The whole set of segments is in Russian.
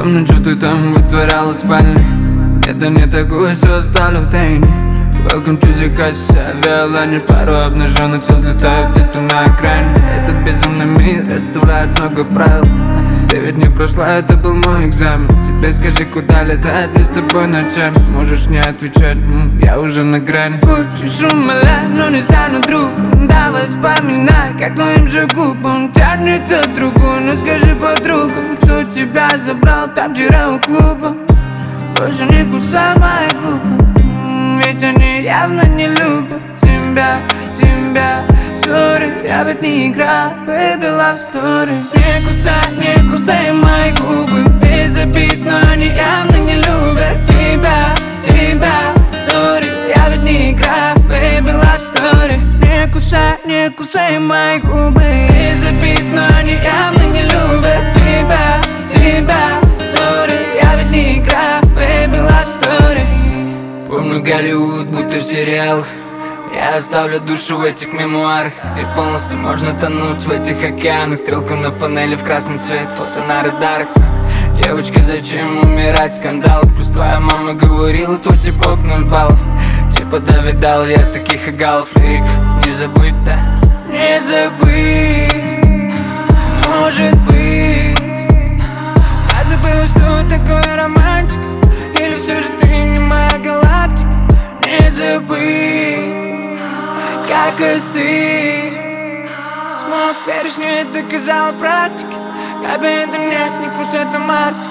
помню, что ты там вытворяла в спальне. Это не такое, все оставлю в тайне. Welcome to the house, авиалайнер. Пару обнаженных тел взлетают где-то на экране. Этот безумный мир оставляет много правил. Ты ведь не прошла, это был мой экзамен. Теперь скажи, куда летать, мне с тобой ночами. Можешь не отвечать, я уже на грани. Хочешь умолять, но не стану другом. Давай вспоминай, как твоим же губам тянется другой. Но скажи подругам, кто тебя забрал там вчера у клуба. Больше не кусай мои губы, ведь они явно не любят тебя. Sorry, я ведь не играю, baby, love story. Не кусай мои губы, без обид, но они явно не любят тебя. Sorry, я ведь не играю, baby, love story. Не кусай мои губы, без обид, но они явно не любят тебя. Sorry, я ведь не играю, baby, love story. Помню Голливуд, будто в сериалах. Я оставлю душу в этих мемуарах. И полностью можно тонуть в этих океанах. Стрелку на панели в красный цвет, фото на радарах. Девочка, зачем умирать в скандалах? Плюс твоя мама говорила, твой типок 0 баллов. Типа да, видал я таких игалов. Лирик, не забыть, да? Не забыть, может быть. Я забыла, что такое романтик. Или все же ты не моя галактика? Не забыть, как остыть. Смог перешнить, доказала практика. Тебе это нет, не кусай, это мартик.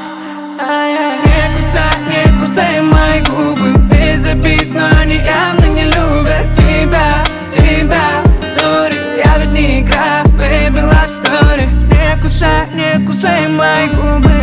Не кусай мои губы, без обид, но они явно не любят тебя. Sorry, я ведь не играю, baby, love story. Не кусай мои губы.